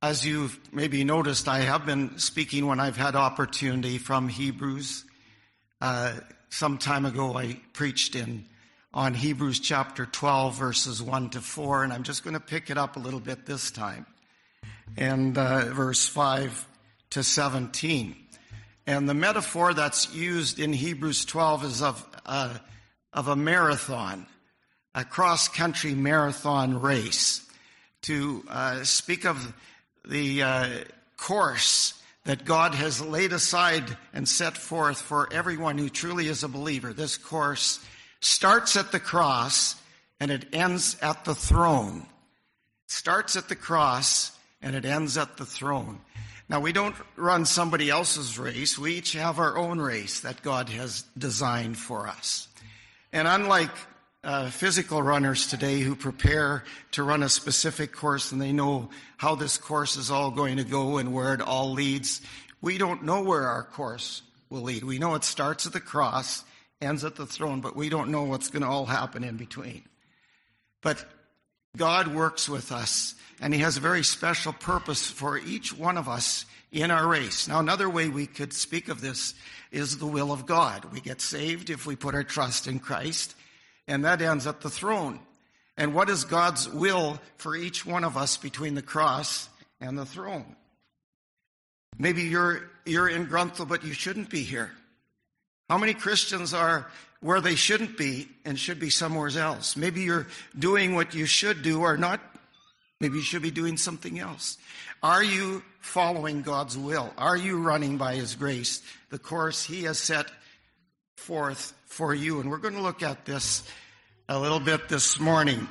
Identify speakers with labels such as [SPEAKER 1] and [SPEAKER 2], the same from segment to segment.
[SPEAKER 1] As you've maybe noticed, I have been speaking when I've had opportunity from Hebrews. Some time ago I preached on Hebrews chapter 12, verses 1 to 4, and I'm just going to pick it up a little bit this time. And verse 5 to 17. And the metaphor that's used in Hebrews 12 is of a marathon, a cross-country marathon race, to speak of the course that God has laid aside and set forth for everyone who truly is a believer. This course starts at the cross and it ends at the throne. It starts at the cross and it ends at the throne. Now, we don't run somebody else's race. We each have our own race that God has designed for us. And unlike physical runners today who prepare to run a specific course and they know how this course is all going to go and where it all leads, we don't know where our course will lead. We know it starts at the cross, ends at the throne, but we don't know what's going to all happen in between. But God works with us, and he has a very special purpose for each one of us in our race. Now, another way we could speak of this is the will of God. We get saved if we put our trust in Christ, and that ends at the throne. And what is God's will for each one of us between the cross and the throne? Maybe you're in Grunthal, but you shouldn't be here. How many Christians are where they shouldn't be and should be somewhere else? Maybe you're doing what you should do or not. Maybe you should be doing something else. Are you following God's will? Are you running by his grace, the course he has set forth for you? And we're going to look at this a little bit this morning.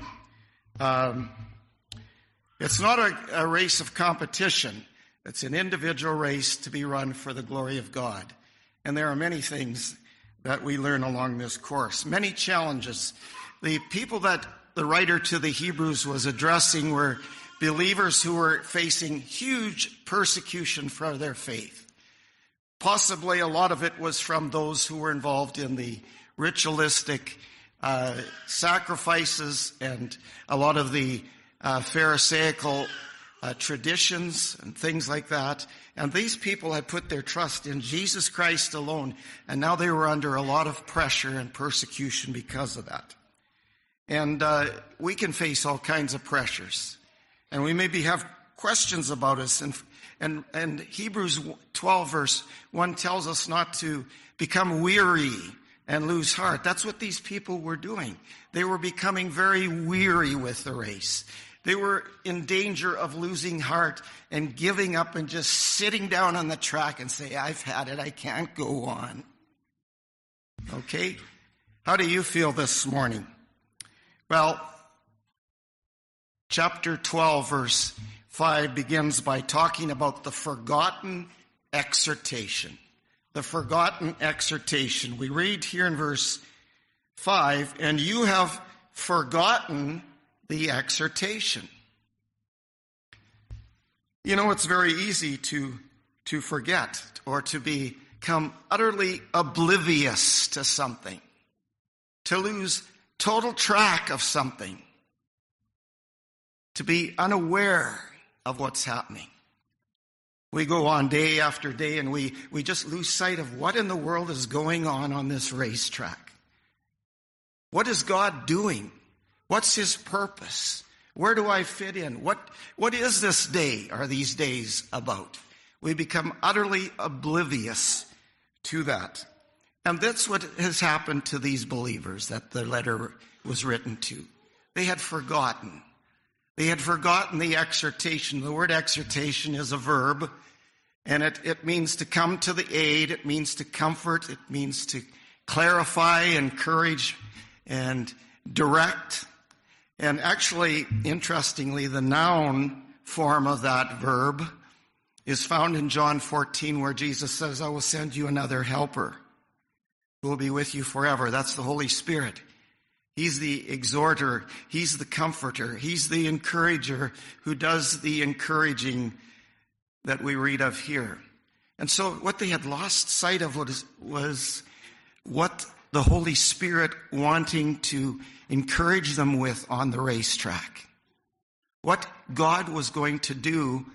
[SPEAKER 1] It's not a race of competition. It's an individual race to be run for the glory of God. And there are many things that we learn along this course, many challenges. The people that the writer to the Hebrews was addressing were believers who were facing huge persecution for their faith. Possibly a lot of it was from those who were involved in the ritualistic sacrifices and a lot of the Pharisaical traditions and things like that. And these people had put their trust in Jesus Christ alone, and now they were under a lot of pressure and persecution because of that. And we can face all kinds of pressures, and we maybe have questions about us. And Hebrews 12 verse 1 tells us not to become weary and lose heart. That's what these people were doing. They were becoming very weary with the race. They were in danger of losing heart and giving up and just sitting down on the track and say, I've had it, I can't go on. Okay? How do you feel this morning? Well, chapter 12, verse 5 begins by talking about the forgotten exhortation. The forgotten exhortation. We read here in verse 5, and you have forgotten the exhortation. You know, it's very easy to forget or to become utterly oblivious to something, to lose total track of something, to be unaware of what's happening. We go on day after day and we just lose sight of what in the world is going on this racetrack. What is God doing? What's his purpose? Where do I fit in? What is this day or these days about? We become utterly oblivious to that. And that's what has happened to these believers that the letter was written to. They had forgotten. They had forgotten the exhortation. The word exhortation is a verb, and it means to come to the aid. It means to comfort. It means to clarify, encourage, and direct. And actually, interestingly, the noun form of that verb is found in John 14, where Jesus says, I will send you another helper who will be with you forever. That's the Holy Spirit. He's the exhorter. He's the comforter. He's the encourager who does the encouraging that we read of here. And so what they had lost sight of was what the Holy Spirit wanting to encourage them with on the racetrack. What God was going to do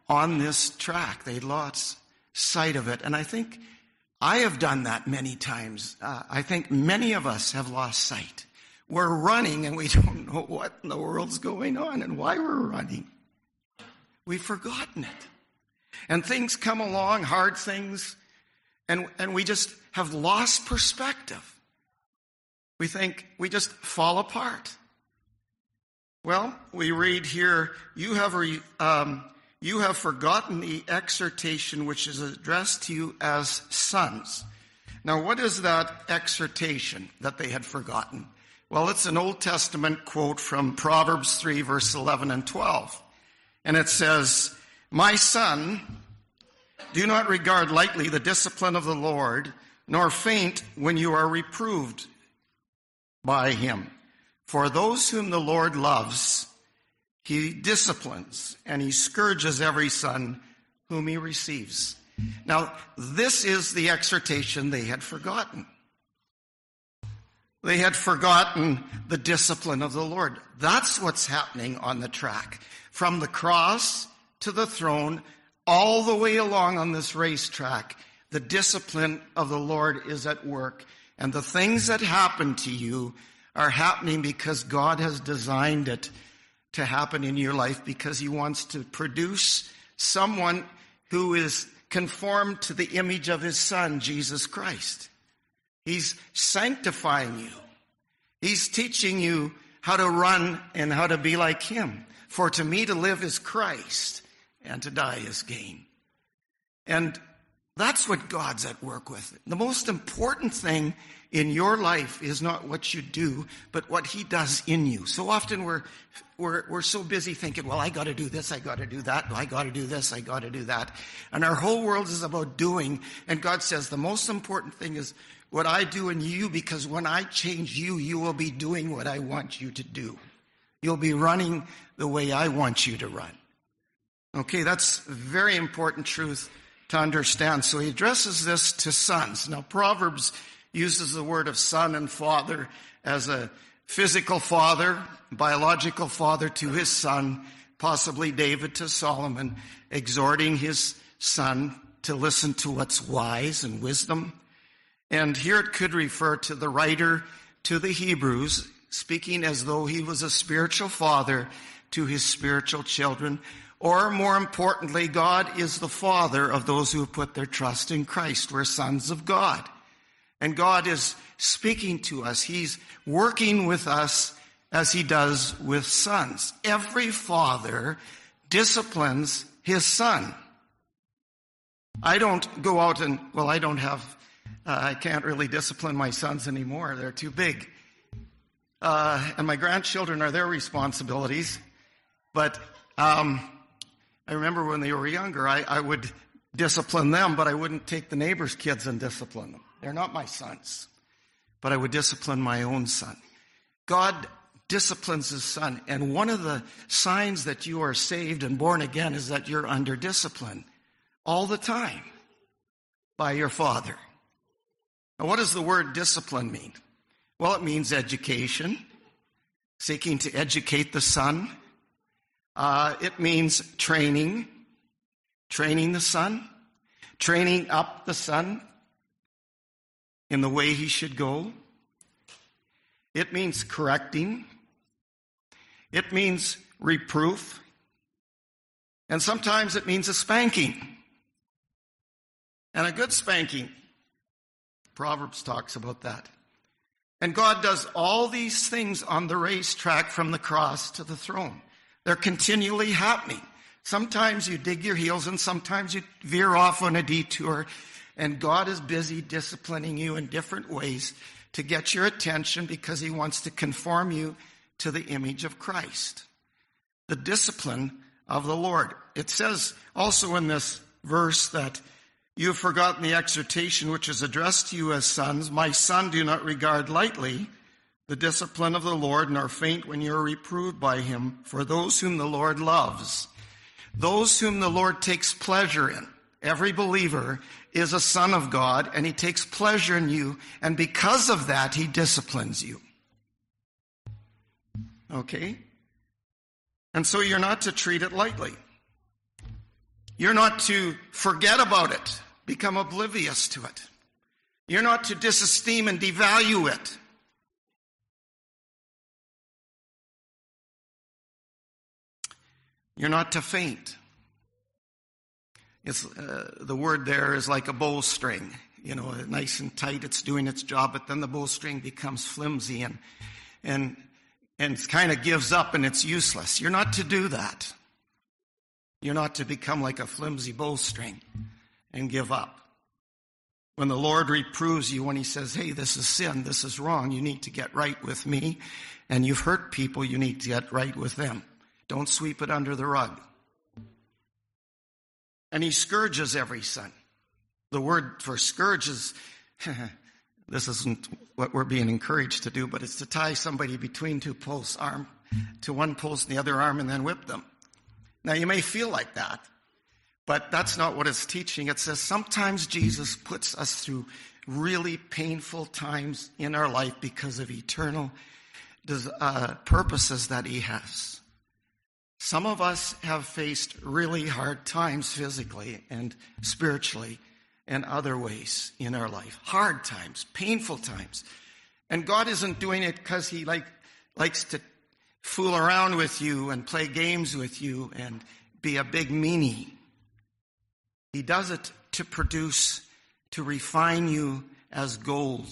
[SPEAKER 1] on this track. They lost sight of it. And I think I have done that many times. I think many of us have lost sight. We're running and we don't know what in the world's going on and why we're running. We've forgotten it. And things come along, hard things, and we just have lost perspective. We think we just fall apart. Well, we read here, you have forgotten the exhortation which is addressed to you as sons. Now, what is that exhortation that they had forgotten? Well, it's an Old Testament quote from Proverbs 3, verse 11 and 12. And it says, "My son, do not regard lightly the discipline of the Lord, nor faint when you are reproved by him. For those whom the Lord loves, he disciplines, and he scourges every son whom he receives." Now, this is the exhortation they had forgotten. They had forgotten the discipline of the Lord. That's what's happening on the track. From the cross to the throne, all the way along on this racetrack, the discipline of the Lord is at work. And the things that happen to you are happening because God has designed it to happen in your life, because he wants to produce someone who is conformed to the image of his Son, Jesus Christ. He's sanctifying you. He's teaching you how to run and how to be like him. For to me to live is Christ, and to die is gain. And that's what God's at work with. The most important thing in your life is not what you do, but what he does in you. So often we're so busy thinking, well, I got to do this, I got to do that, I got to do this, I got to do that. And our whole world is about doing. And God says the most important thing is what I do in you, because when I change you, you will be doing what I want you to do. You'll be running the way I want you to run. Okay, that's a very important truth to understand. So he addresses this to sons. Now, Proverbs uses the word of son and father as a physical father, biological father to his son, possibly David to Solomon, exhorting his son to listen to what's wise and wisdom. And here it could refer to the writer to the Hebrews, speaking as though he was a spiritual father to his spiritual children. Or more importantly, God is the Father of those who have put their trust in Christ. We're sons of God. And God is speaking to us. He's working with us as he does with sons. Every father disciplines his son. I don't go out and, well, I can't really discipline my sons anymore. They're too big. And my grandchildren are their responsibilities. But I remember when they were younger, I would discipline them, but I wouldn't take the neighbor's kids and discipline them. They're not my sons. But I would discipline my own son. God disciplines his son. And one of the signs that you are saved and born again is that you're under discipline all the time by your father. Now, what does the word discipline mean? Well, it means education, seeking to educate the son. It means training the son, training up the son in the way he should go. It means correcting. It means reproof. And sometimes it means a spanking. And a good spanking. Proverbs talks about that. And God does all these things on the racetrack from the cross to the throne. They're continually happening. Sometimes you dig your heels and sometimes you veer off on a detour, and God is busy disciplining you in different ways to get your attention because he wants to conform you to the image of Christ. The discipline of the Lord. It says also in this verse that you have forgotten the exhortation which is addressed to you as sons. My son, do not regard lightly the discipline of the Lord, nor faint when you are reproved by him. For those whom the Lord loves, those whom the Lord takes pleasure in, every believer is a son of God, and he takes pleasure in you, and because of that, he disciplines you. Okay? And so you're not to treat it lightly. You're not to forget about it, become oblivious to it. You're not to disesteem and devalue it. You're not to faint. It's, the word there is like a bowstring. You know, nice and tight, it's doing its job, but then the bowstring becomes flimsy and it kind of gives up and it's useless. You're not to do that. You're not to become like a flimsy bowstring and give up. When the Lord reproves you, when he says, hey, this is sin, this is wrong, you need to get right with me, and you've hurt people, you need to get right with them. Don't sweep it under the rug. And he scourges every son. The word for scourge is, this isn't what we're being encouraged to do, but it's to tie somebody between two posts, arm to one post and the other arm, and then whip them. Now, you may feel like that, but that's not what it's teaching. It says sometimes Jesus puts us through really painful times in our life because of eternal purposes that he has. Some of us have faced really hard times physically and spiritually and other ways in our life. Hard times, painful times. And God isn't doing it because he likes to fool around with you and play games with you and be a big meanie. He does it to produce, to refine you as gold.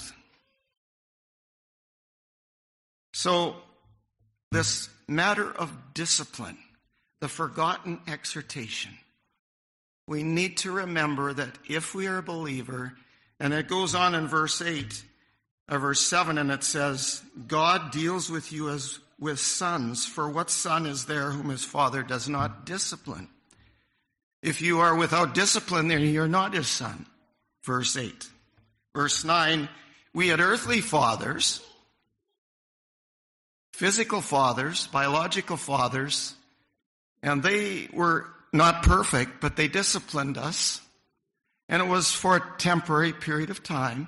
[SPEAKER 1] So, this matter of discipline, the forgotten exhortation, we need to remember that if we are a believer, and it goes on in verse 7, and it says, God deals with you as with sons, for what son is there whom his father does not discipline? If you are without discipline, then you're not his son. Verse 8. Verse 9, we had earthly fathers, physical fathers, biological fathers, and they were not perfect, but they disciplined us, and it was for a temporary period of time.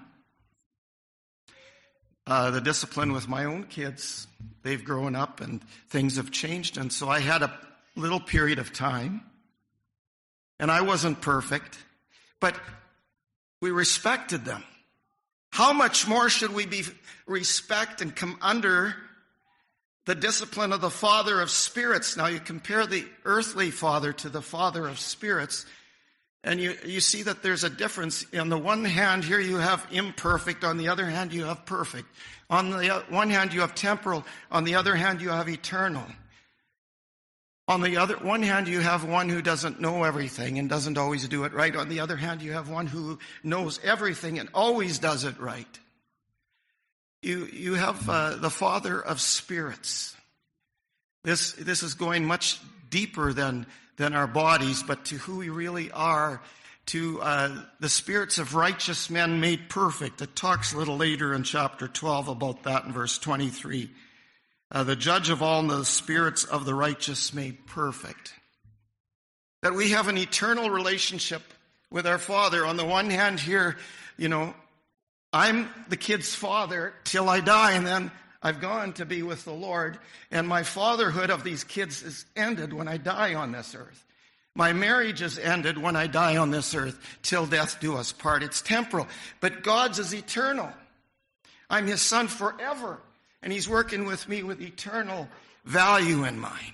[SPEAKER 1] The discipline with my own kids, they've grown up and things have changed, and so I had a little period of time, and I wasn't perfect, but we respected them. How much more should we respect and come under the discipline of the Father of spirits? Now you compare the earthly father to the Father of spirits, and you see that there's a difference. On the one hand, here you have imperfect. On the other hand, you have perfect. On the one hand, you have temporal. On the other hand, you have eternal. On the other one hand, you have one who doesn't know everything and doesn't always do it right. On the other hand, you have one who knows everything and always does it right. You have the Father of spirits. This is going much deeper than our bodies, but to who we really are, to the spirits of righteous men made perfect. It talks a little later in chapter 12 about that in verse 23. The judge of all and the spirits of the righteous made perfect. That we have an eternal relationship with our Father. On the one hand here, I'm the kid's father till I die, and then I've gone to be with the Lord, and my fatherhood of these kids is ended when I die on this earth. My marriage is ended when I die on this earth, till death do us part. It's temporal, but God's is eternal. I'm his son forever, and he's working with me with eternal value in mind.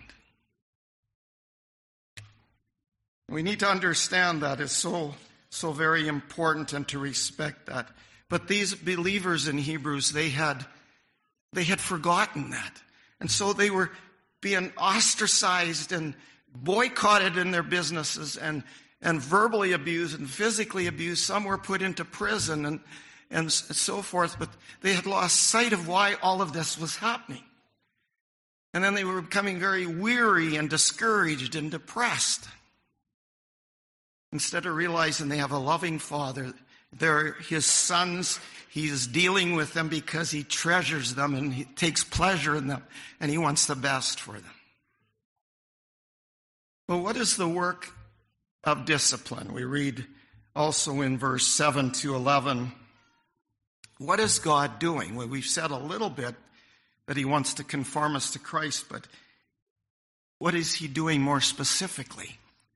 [SPEAKER 1] We need to understand that is so very important, and to respect that. But these believers in Hebrews, they had forgotten that. And so they were being ostracized and boycotted in their businesses and verbally abused and physically abused. Some were put into prison and so forth. But they had lost sight of why all of this was happening. And then they were becoming very weary and discouraged and depressed. Instead of realizing they have a loving Father, they're his sons. He is dealing with them because he treasures them and he takes pleasure in them, and he wants the best for them. But what is the work of discipline? We read also in verse 7 to 11. What is God doing? Well, we've said a little bit that he wants to conform us to Christ, but what is he doing more specifically?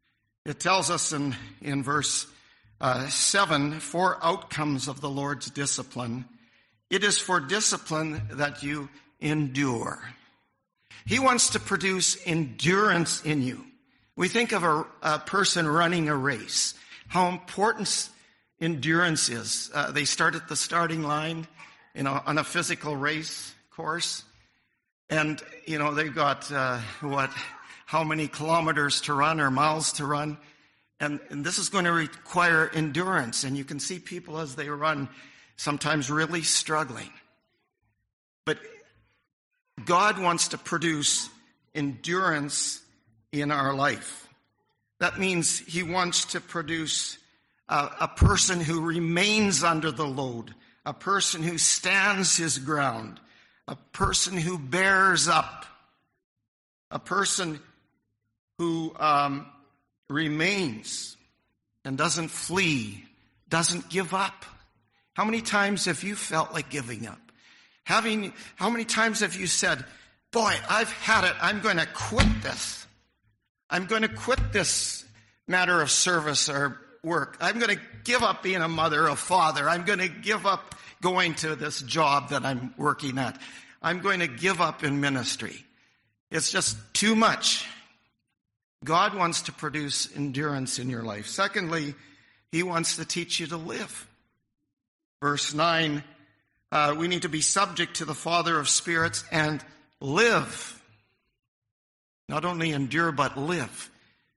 [SPEAKER 1] It tells us in verse 7, 4 outcomes of the Lord's discipline. It is for discipline that you endure. He wants to produce endurance in you. We think of a person running a race, how important endurance is. They start at the starting line, on a physical race course. And, they've got, how many kilometers to run or miles to run. And this is going to require endurance. And you can see people as they run sometimes really struggling. But God wants to produce endurance in our life. That means he wants to produce a person who remains under the load, a person who stands his ground, a person who bears up, a person who remains and doesn't flee, doesn't give up. How many times have you felt like giving up? How many times have you said, boy, I've had it. I'm going to quit this. I'm going to quit this matter of service or work. I'm going to give up being a mother, a father. I'm going to give up going to this job that I'm working at. I'm going to give up in ministry. It's just too much. God wants to produce endurance in your life. Secondly, he wants to teach you to live. Verse 9, we need to be subject to the Father of spirits and live. Not only endure, but live.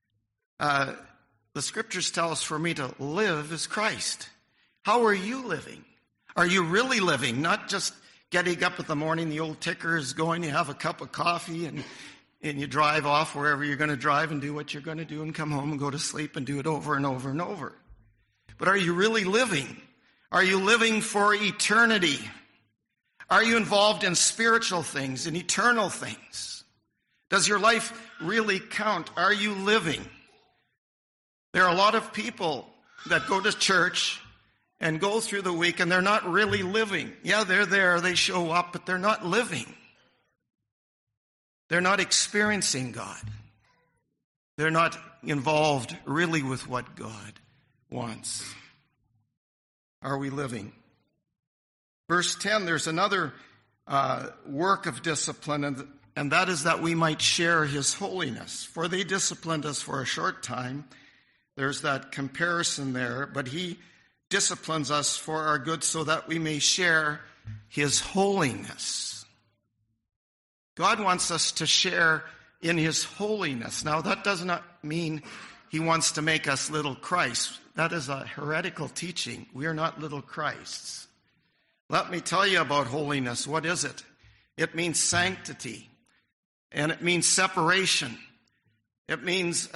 [SPEAKER 1] The scriptures tell us for me to live is Christ. How are you living? Are you really living? Not just getting up in the morning, the old ticker is going, you have a cup of coffee and you drive off wherever you're going to drive and do what you're going to do and come home and go to sleep and do it over and over and over. But are you really living? Are you living for eternity? Are you involved in spiritual things, in eternal things? Does your life really count? Are you living? There are a lot of people that go to church and go through the week and they're not really living. Yeah, they're there, they show up, but they're not living. They're not experiencing God. They're not involved really with what God wants. Are we living? Verse 10, there's another work of discipline, and that is that we might share his holiness. For they disciplined us for a short time. There's that comparison there, but he disciplines us for our good so that we may share his holiness. God wants us to share in his holiness. Now, that does not mean he wants to make us little Christ. That is a heretical teaching. We are not little Christs. Let me tell you about holiness. What is it? It means sanctity, and it means separation. It means,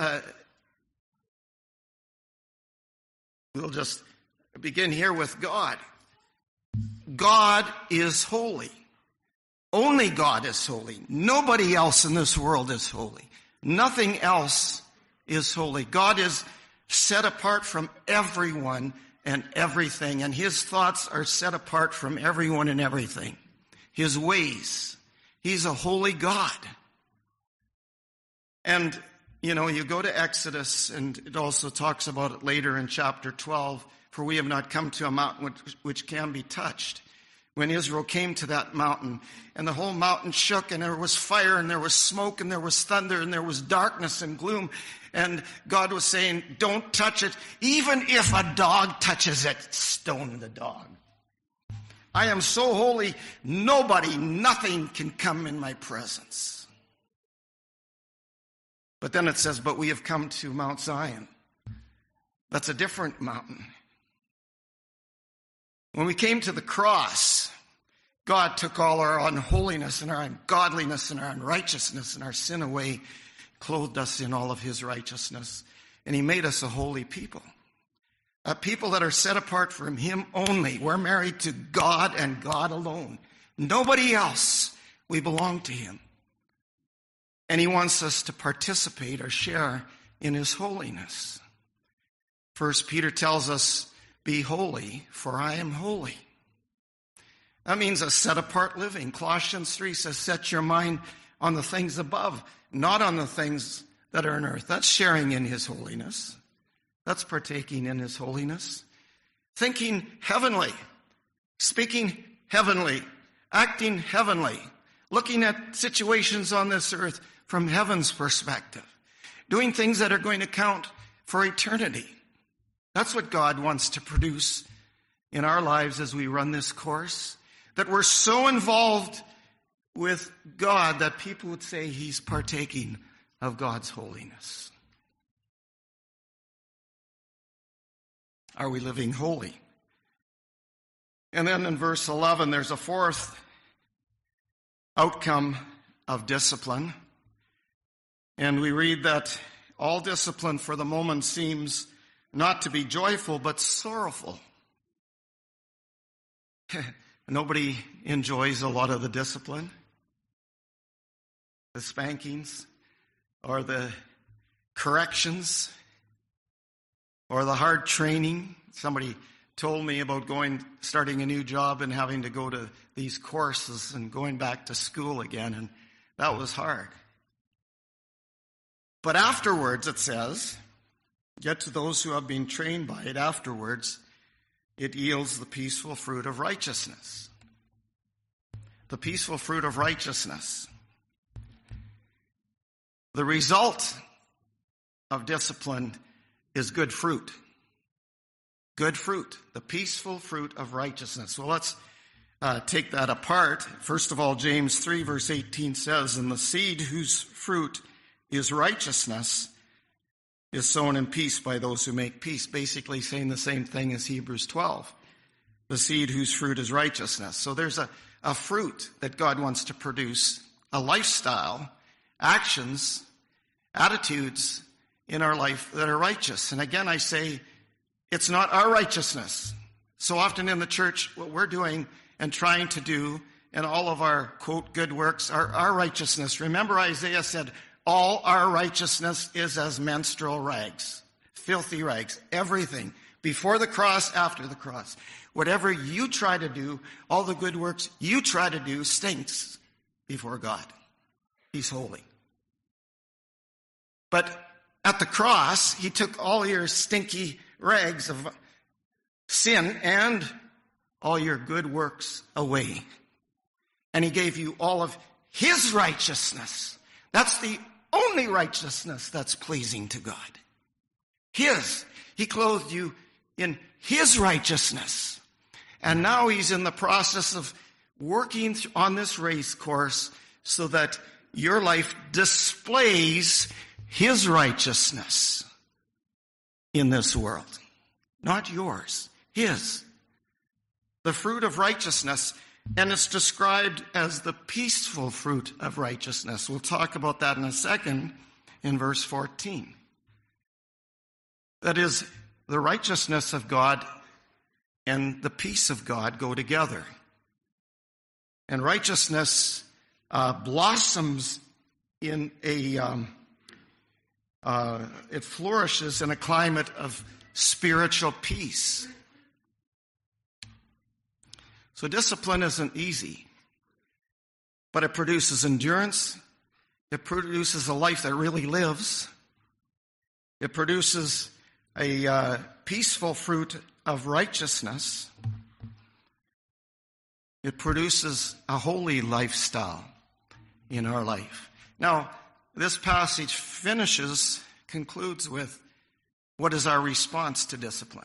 [SPEAKER 1] we'll just begin here with God. God is holy. Only God is holy. Nobody else in this world is holy. Nothing else is holy. God is set apart from everyone and everything, and his thoughts are set apart from everyone and everything. His ways. He's a holy God. And, you go to Exodus, and it also talks about it later in chapter 12, for we have not come to a mountain which can be touched. When Israel came to that mountain, and the whole mountain shook, and there was fire, and there was smoke, and there was thunder, and there was darkness and gloom, and God was saying, don't touch it. Even if a dog touches it, stone the dog. I am so holy, nothing can come in my presence. But then it says, but we have come to Mount Zion. That's a different mountain. When we came to the cross, God took all our unholiness and our ungodliness and our unrighteousness and our sin away, clothed us in all of his righteousness, and he made us a holy people. A people that are set apart from him only. We're married to God and God alone. Nobody else. We belong to him. And he wants us to participate or share in his holiness. 1 Peter tells us, be holy, for I am holy. That means a set-apart living. Colossians 3 says, set your mind on the things above, not on the things that are on earth. That's sharing in his holiness. That's partaking in his holiness. Thinking heavenly, speaking heavenly, acting heavenly, looking at situations on this earth from heaven's perspective, doing things that are going to count for eternity. That's what God wants to produce in our lives as we run this course, that we're so involved with God that people would say he's partaking of God's holiness. Are we living holy? And then in verse 11, there's a fourth outcome of discipline. And we read that all discipline for the moment seems not to be joyful, but sorrowful. Nobody enjoys a lot of the discipline, the spankings, or the corrections, or the hard training. Somebody told me about starting a new job and having to go to these courses and going back to school again, and that was hard. But afterwards, it says, yet to those who have been trained by it, afterwards, it yields the peaceful fruit of righteousness. The peaceful fruit of righteousness. The result of discipline is good fruit. Good fruit, the peaceful fruit of righteousness. Well, let's take that apart. First of all, James 3 verse 18 says, and the seed whose fruit is righteousness is sown in peace by those who make peace. Basically saying the same thing as Hebrews 12. The seed whose fruit is righteousness. So there's a fruit that God wants to produce, a lifestyle, actions, attitudes in our life that are righteous. And again, I say, it's not our righteousness. So often in the church, what we're doing and trying to do and all of our, quote, good works are our righteousness. Remember Isaiah said, all our righteousness is as menstrual rags, filthy rags, everything. Before the cross, after the cross. Whatever you try to do, all the good works you try to do stinks before God. He's holy. But at the cross, he took all your stinky rags of sin and all your good works away. And he gave you all of his righteousness. That's the only righteousness that's pleasing to God. His. He clothed you in his righteousness. And now he's in the process of working on this race course so that your life displays his righteousness in this world. Not yours, his. The fruit of righteousness, and it's described as the peaceful fruit of righteousness. We'll talk about that in a second in verse 14. That is, the righteousness of God and the peace of God go together. And righteousness blossoms in it flourishes in a climate of spiritual peace. So discipline isn't easy, but it produces endurance. It produces a life that really lives. It produces a peaceful fruit of righteousness. It produces a holy lifestyle in our life. Now, this passage concludes with, what is our response to discipline?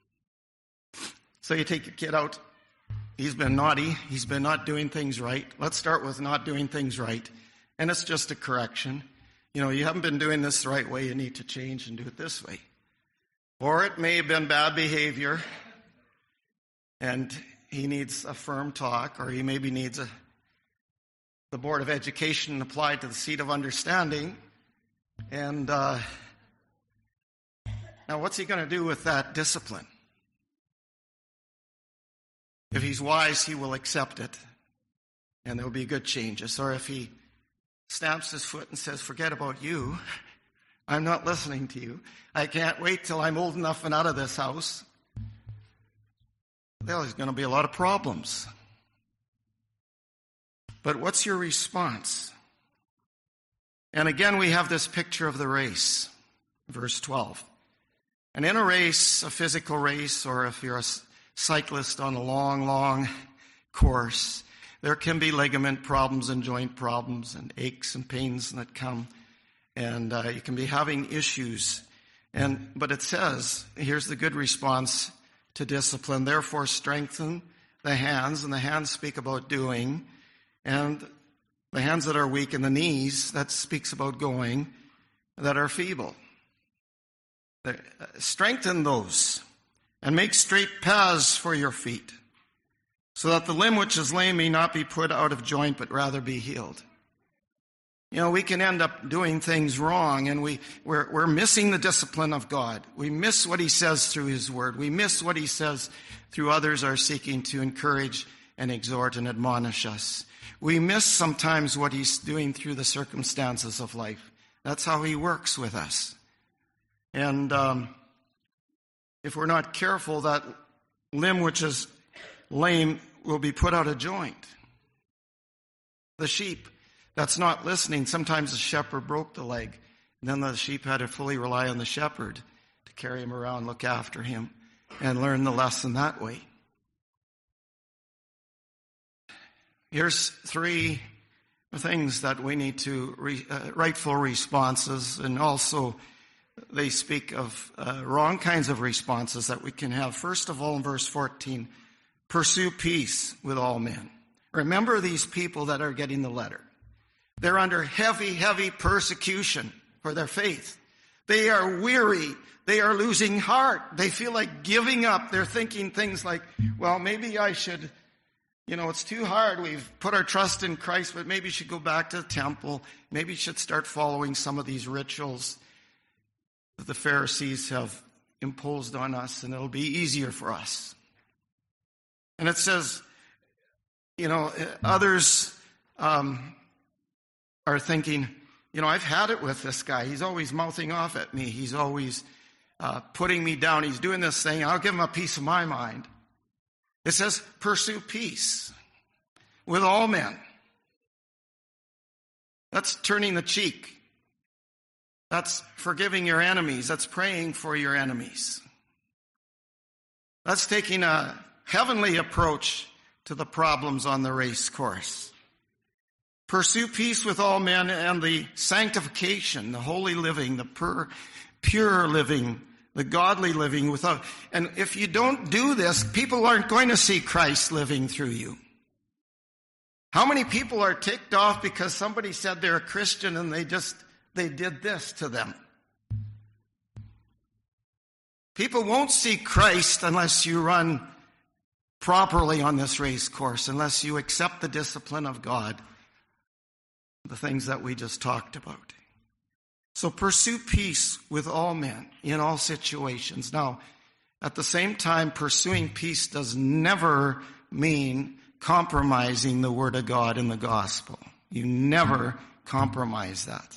[SPEAKER 1] So you take your kid out. He's been naughty. He's been not doing things right. Let's start with not doing things right. And it's just a correction. You haven't been doing this the right way. You need to change and do it this way. Or it may have been bad behavior, and he needs a firm talk, or he maybe needs the Board of Education applied to the seat of understanding. And now what's he going to do with that discipline? If he's wise, he will accept it, and there will be good changes. Or if he stamps his foot and says, forget about you, I'm not listening to you, I can't wait till I'm old enough and out of this house, well, there's going to be a lot of problems. But what's your response? And again, we have this picture of the race, verse 12. And in a race, a physical race, or if you're a cyclist on a long, long course, there can be ligament problems and joint problems and aches and pains that come. And you can be having issues. But it says, here's the good response to discipline. Therefore, strengthen the hands, and the hands speak about doing, and the hands that are weak and the knees, that speaks about going, that are feeble. Strengthen those and make straight paths for your feet, so that the limb which is lame may not be put out of joint, but rather be healed. You know, we can end up doing things wrong, and we're missing the discipline of God. We miss what he says through his word. We miss what he says through others are seeking to encourage and exhort and admonish us. We miss sometimes what he's doing through the circumstances of life. That's how he works with us. And if we're not careful, that limb which is lame will be put out of joint. The sheep that's not listening, sometimes the shepherd broke the leg, and then the sheep had to fully rely on the shepherd to carry him around, look after him, and learn the lesson that way. Here's 3 things that we need to, rightful responses, and also they speak of wrong kinds of responses that we can have. First of all, in verse 14, pursue peace with all men. Remember these people that are getting the letter. They're under heavy, heavy persecution for their faith. They are weary. They are losing heart. They feel like giving up. They're thinking things like, well, maybe I should, it's too hard. We've put our trust in Christ, but maybe we should go back to the temple. Maybe we should start following some of these rituals that the Pharisees have imposed on us, and it'll be easier for us. And it says, others are thinking, I've had it with this guy. He's always mouthing off at me. He's always putting me down. He's doing this thing. I'll give him a piece of my mind. It says, pursue peace with all men. That's turning the cheek. That's forgiving your enemies. That's praying for your enemies. That's taking a heavenly approach to the problems on the race course. Pursue peace with all men and the sanctification, the holy living, the pure living, the godly living without. And if you don't do this, people aren't going to see Christ living through you. How many people are ticked off because somebody said they're a Christian and they did this to them? People won't see Christ unless you run properly on this race course, unless you accept the discipline of God, the things that we just talked about. So pursue peace with all men in all situations. Now, at the same time, pursuing peace does never mean compromising the Word of God in the gospel. You never compromise that.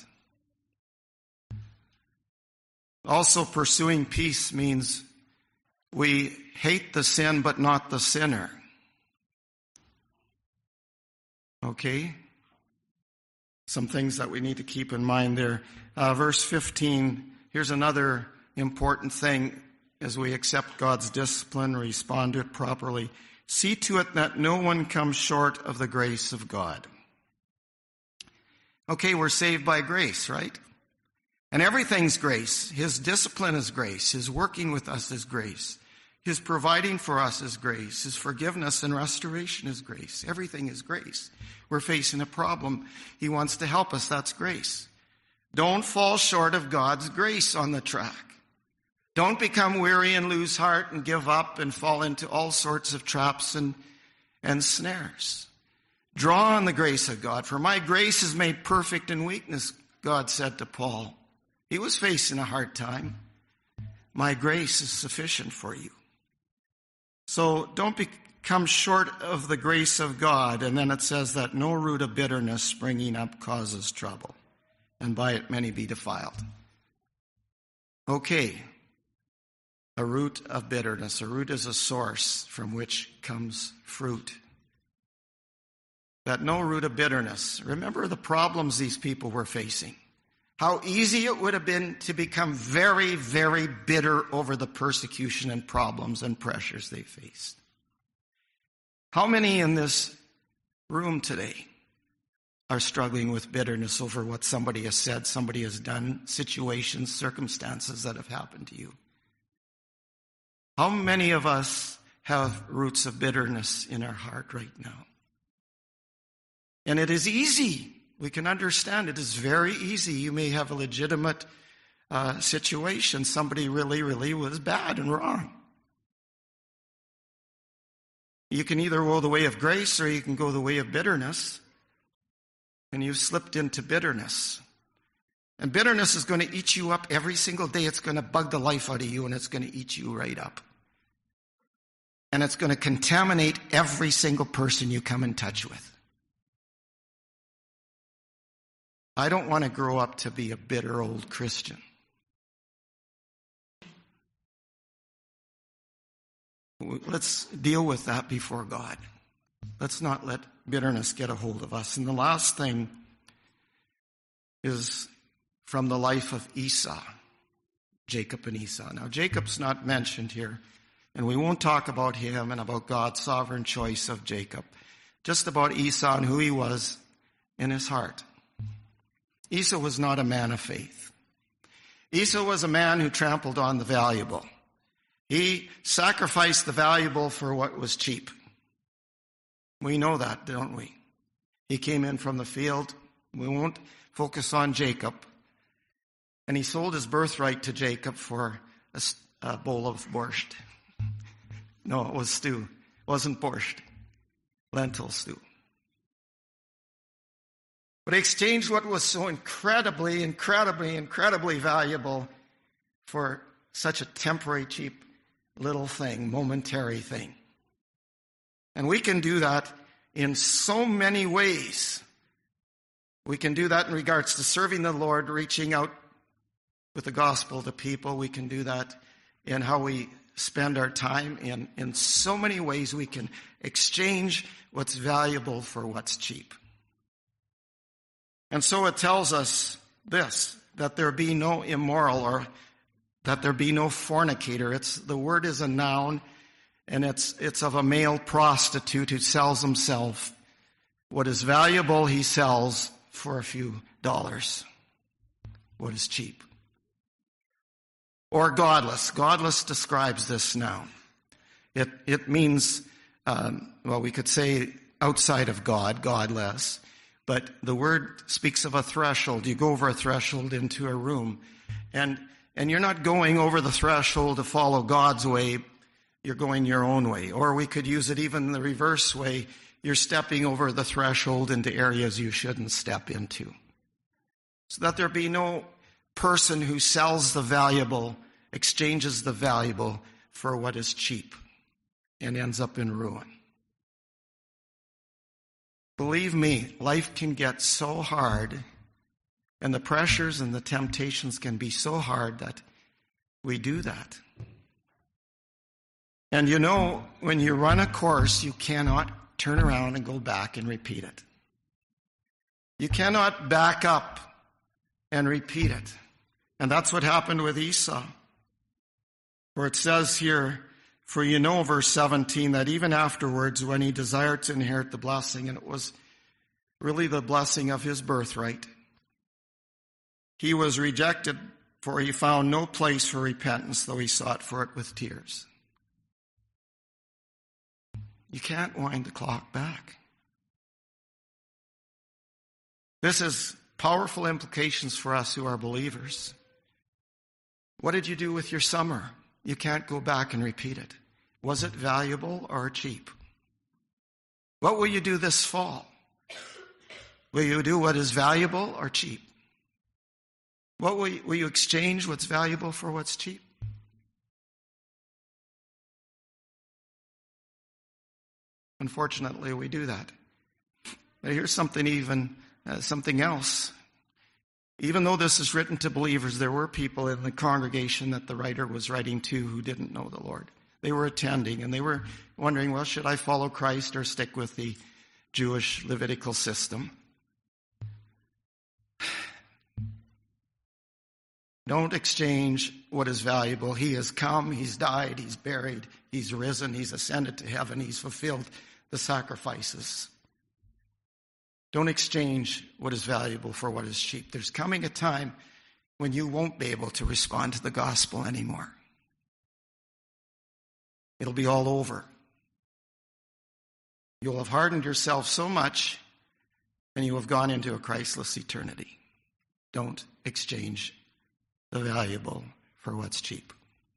[SPEAKER 1] Also, pursuing peace means we hate the sin but not the sinner. Okay? Some things that we need to keep in mind there. Verse 15, here's another important thing as we accept God's discipline, respond to it properly. See to it that no one comes short of the grace of God. Okay, we're saved by grace, right? And everything's grace. His discipline is grace. His working with us is grace. His providing for us is grace. His forgiveness and restoration is grace. Everything is grace. We're facing a problem. He wants to help us. That's grace. Don't fall short of God's grace on the track. Don't become weary and lose heart and give up and fall into all sorts of traps and snares. Draw on the grace of God. For my grace is made perfect in weakness, God said to Paul. He was facing a hard time. My grace is sufficient for you. So don't become short of the grace of God. And then it says that no root of bitterness springing up causes trouble, and by it many be defiled. Okay. A root of bitterness. A root is a source from which comes fruit. That no root of bitterness. Remember the problems these people were facing. How easy it would have been to become very, very bitter over the persecution and problems and pressures they faced. How many in this room today are struggling with bitterness over what somebody has said, somebody has done, situations, circumstances that have happened to you? How many of us have roots of bitterness in our heart right now? And it is easy. We can understand it is very easy. You may have a legitimate situation. Somebody really, really was bad and wrong. You can either go the way of grace or you can go the way of bitterness. And you've slipped into bitterness. And bitterness is going to eat you up every single day. It's going to bug the life out of you, and it's going to eat you right up. And it's going to contaminate every single person you come in touch with. I don't want to grow up to be a bitter old Christian. Let's deal with that before God. Let's not let bitterness get a hold of us. And the last thing is from the life of Esau, Jacob and Esau. Now, Jacob's not mentioned here, and we won't talk about him and about God's sovereign choice of Jacob. Just about Esau and who he was in his heart. Esau was not a man of faith. Esau was a man who trampled on the valuable. He sacrificed the valuable for what was cheap. We know that, don't we? He came in from the field. We won't focus on Jacob. And he sold his birthright to Jacob for a bowl of borscht. No, it was stew. It wasn't borscht. Lentil stew. But he exchanged what was so incredibly valuable for such a temporary, cheap little thing, momentary thing. And we can do that in so many ways. We can do that in regards to serving the Lord, reaching out with the gospel to people. We can do that in how we spend our time. In so many ways we can exchange what's valuable for what's cheap. And so it tells us this, that there be no immoral or that there be no fornicator. The word is a noun, and it's of a male prostitute who sells himself. What is valuable he sells for a few dollars. What is cheap? Or godless. Godless describes this noun. It means, we could say outside of God, godless. But the word speaks of a threshold. You go over a threshold into a room. And you're not going over the threshold to follow God's way. You're going your own way. Or we could use it even the reverse way. You're stepping over the threshold into areas you shouldn't step into. So that there be no person who sells the valuable, exchanges the valuable for what is cheap and ends up in ruin. Believe me, life can get so hard, and the pressures and the temptations can be so hard that we do that. And you know, when you run a course, you cannot turn around and go back and repeat it. You cannot back up and repeat it. And that's what happened with Esau. Where it says here, for you know, verse 17, that even afterwards, when he desired to inherit the blessing, and it was really the blessing of his birthright, he was rejected, for he found no place for repentance, though he sought for it with tears. You can't wind the clock back. This has powerful implications for us who are believers. What did you do with your summer? You can't go back and repeat it. Was it valuable or cheap? What will you do this fall? Will you do what is valuable or cheap? What will you exchange what's valuable for what's cheap? Unfortunately, we do that. But here's something else. Even though this is written to believers, there were people in the congregation that the writer was writing to who didn't know the Lord. They were attending, and they were wondering, well, should I follow Christ or stick with the Jewish Levitical system? Don't exchange what is valuable. He has come, he's died, he's buried, he's risen, he's ascended to heaven, he's fulfilled the sacrifices. Don't exchange what is valuable for what is cheap. There's coming a time when you won't be able to respond to the gospel anymore. It'll be all over. You'll have hardened yourself so much, and you have gone into a Christless eternity. Don't exchange the valuable for what's cheap.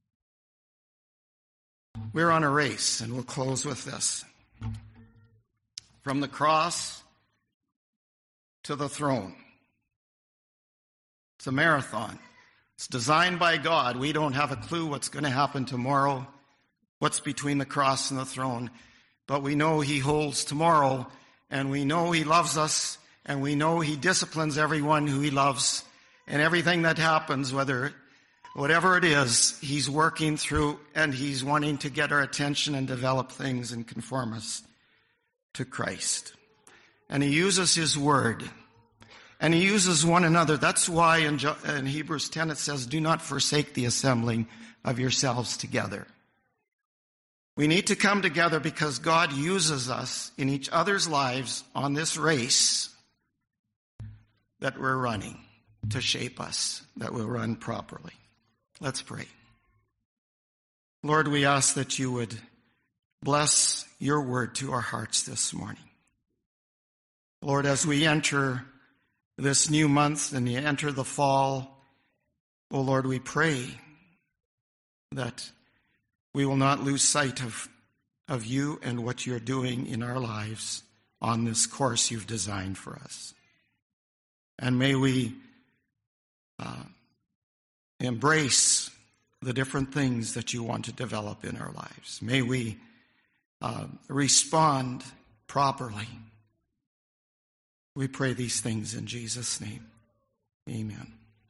[SPEAKER 1] We're on a race, and we'll close with this. From the cross to the throne. It's a marathon. It's designed by God. We don't have a clue what's going to happen tomorrow, what's between the cross and the throne. But we know he holds tomorrow, and we know he loves us, and we know he disciplines everyone who he loves. And everything that happens, whatever it is, he's working through, and he's wanting to get our attention and develop things and conform us to Christ. And he uses his word. And he uses one another. That's why in Hebrews 10 it says, do not forsake the assembling of yourselves together. We need to come together because God uses us in each other's lives on this race that we're running to shape us, that we'll run properly. Let's pray. Lord, we ask that you would bless your word to our hearts this morning. Lord, as we enter this new month and you enter the fall, oh Lord, we pray that we will not lose sight of you and what you're doing in our lives on this course you've designed for us. And may we embrace the different things that you want to develop in our lives. May we respond properly. We pray these things in Jesus' name. Amen.